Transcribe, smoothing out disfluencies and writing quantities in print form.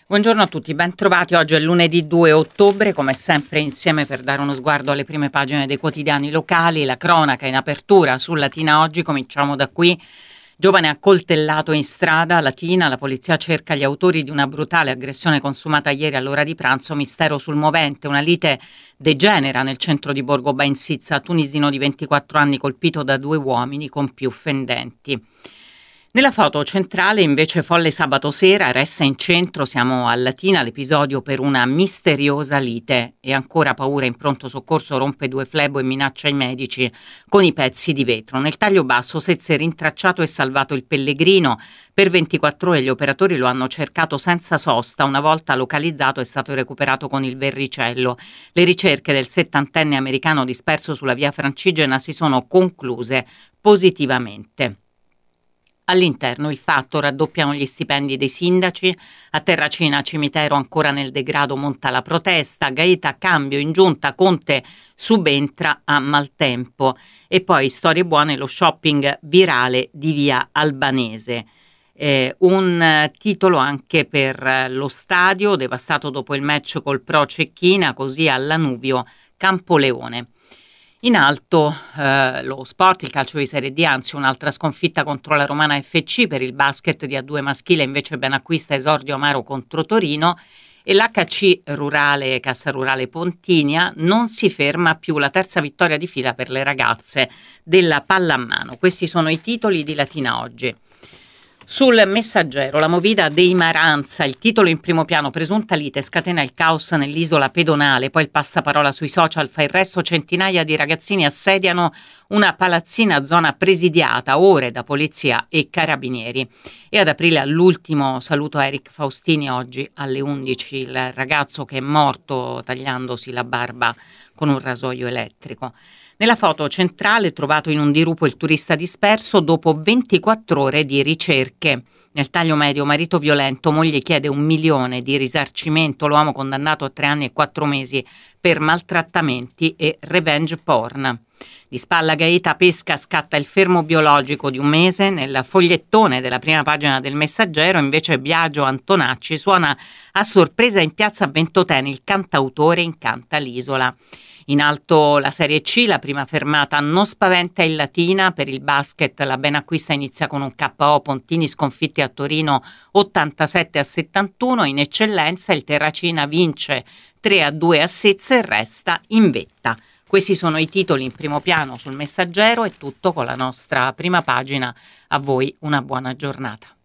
Buongiorno a tutti, ben trovati. Oggi è lunedì 2 ottobre, come sempre insieme per dare uno sguardo alle prime pagine dei quotidiani locali. La cronaca in apertura su Latina Oggi, cominciamo da qui. Giovane accoltellato in strada, Latina, la polizia cerca gli autori di una brutale aggressione consumata ieri all'ora di pranzo, mistero sul movente, una lite degenera nel centro di Borgo Bainsizza, tunisino di 24 anni colpito da 2 uomini con più fendenti. Nella foto centrale invece folle sabato sera, resta in centro, siamo a Latina, l'episodio per una misteriosa lite e ancora paura in pronto soccorso rompe 2 flebo e minaccia i medici con i pezzi di vetro. Nel taglio basso Sezze rintracciato e salvato il pellegrino, per 24 ore gli operatori lo hanno cercato senza sosta, una volta localizzato è stato recuperato con il verricello. Le ricerche del 70enne americano disperso sulla via Francigena si sono concluse positivamente. All'interno il Fatto, raddoppiano gli stipendi dei sindaci, a Terracina cimitero ancora nel degrado monta la protesta, Gaeta cambio in giunta, Conte subentra a maltempo e poi storie buone, lo shopping virale di via Albanese. Un titolo anche per lo stadio devastato dopo il match col Pro Cecchina, così al Lanuvio Campoleone. In alto lo sport, il calcio di Serie D, anzi un'altra sconfitta contro la Romana FC, per il basket di A2 maschile invece Benacquista esordio amaro contro Torino e l'HC Rurale, Cassa Rurale Pontinia, non si ferma più, la terza vittoria di fila per le ragazze della pallamano. Questi sono i titoli di Latina Oggi. Sul Messaggero, la movida dei Maranza, il titolo in primo piano, presunta lite scatena il caos nell'isola pedonale, poi il passaparola sui social fa il resto, centinaia di ragazzini assediano una palazzina zona presidiata, ore da polizia e carabinieri. E ad aprile all'ultimo saluto a Eric Faustini oggi alle 11, il ragazzo che è morto tagliandosi la barba con un rasoio elettrico. Nella foto centrale trovato in un dirupo il turista disperso dopo 24 ore di ricerche. Nel taglio medio marito violento, moglie chiede 1 milione di risarcimento, l'uomo condannato a 3 anni e 4 mesi per maltrattamenti e revenge porn. Di spalla Gaeta pesca, scatta il fermo biologico di 1 mese. Nel fogliettone della prima pagina del Messaggero invece Biagio Antonacci suona a sorpresa in piazza Ventotene, il cantautore incanta l'isola. In alto la Serie C, la prima fermata non spaventa il Latina, per il basket la Benacquista inizia con un KO, Pontini sconfitti a Torino 87-71, in eccellenza il Terracina vince 3-2 a Sezze e resta in vetta. Questi sono i titoli in primo piano sul Messaggero, è tutto con la nostra prima pagina, a voi una buona giornata.